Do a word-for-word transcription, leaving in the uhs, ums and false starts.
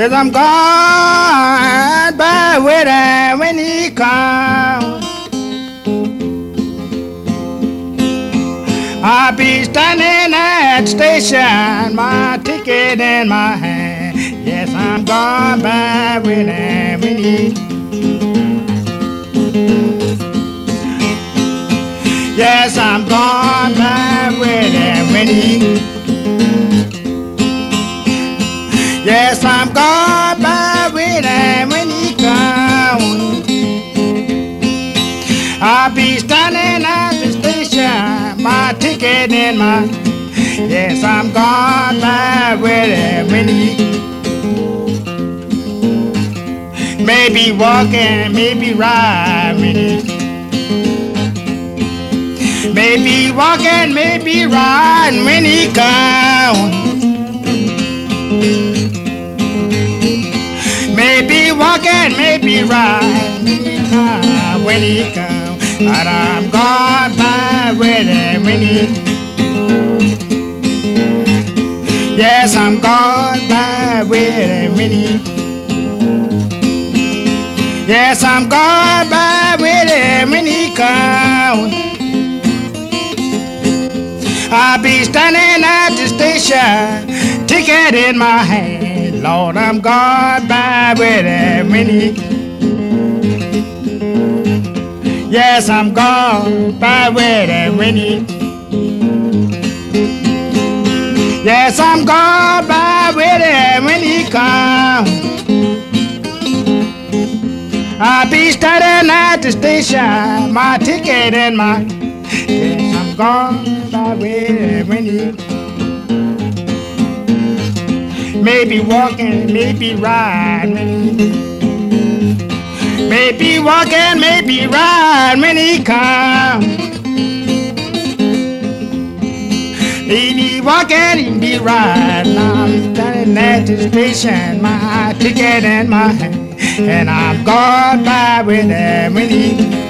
Yes, I'm gone by with him when he comes. I'll be standing at the station, my ticket in my hand. Yes, I'm gone by with him when he. Yes, I'm gone by with him when he. Yes, I'm gone by with him when he comes. I'll be standing at the station, my ticket in my. Yes, I'm gone by with him when he. Maybe walking, maybe riding when he. Maybe walking, maybe riding when he comes. Maybe walking, maybe riding when he comes. When he comes, but I'm gone by with him when he. Yes, I'm gone by with him when he. Yes, I'm gone by with him when he comes. I'll be standing at the station, ticket in my hand. Lord, I'm gone by with him when he. Yes, I'm gone by with him when he. Yes, I'm gone by with him when he comes. I'll be standing at the station, my ticket in my. Yes, I'm gone by with him when he. Maybe walking, maybe riding when he. Maybe walking, maybe riding when he comes. He be walking, he be riding. I'm standing at the station, my ticket in my hand, and I'm gone by with him when he.